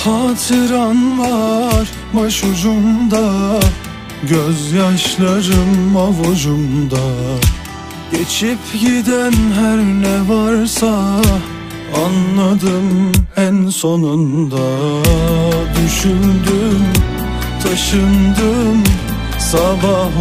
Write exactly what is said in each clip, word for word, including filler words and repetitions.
Hatıran var başucumda, gözyaşlarım avucumda. Geçip giden her ne varsa anladım en sonunda. Düşündüm, taşındım sabah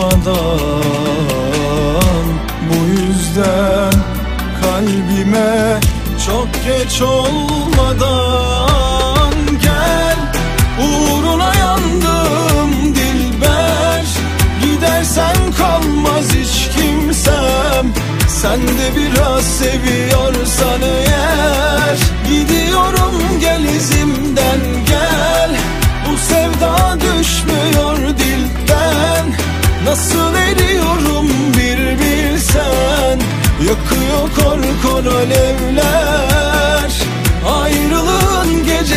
olmadan. Bu yüzden kalbime çok geç olmadan gel. Uğruna yandım dilber, gidersen kalmaz hiç kimsem. Sen de biraz seviyorsan eğer, gidiyorum gel izimden gel. Bu sevda düşmüyor dilden, nasıl eriyorum bir bilsen. Yakıyor kor kor alevler ayrılığın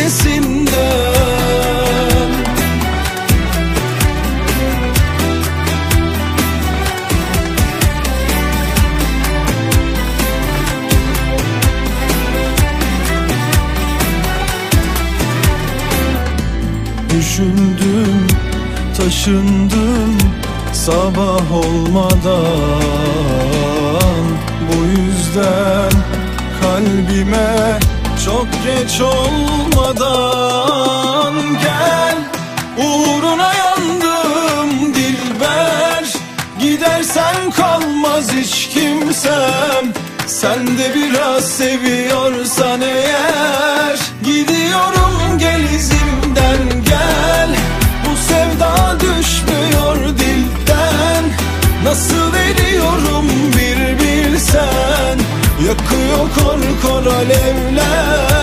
gecesinden. Düşündüm, taşındım sabah olmadan. Bu yüzden kalbime çok geç olmadan gel. Uğruna yandım dilber, gidersen kalmaz hiç kimsem. Sen de biraz seviyorsan eğer, gidiyorum gel izimden gel. Bu sevda düşmüyor dilden, nasıl veriyorum bir bilsen. Yakıyor kor kor alevler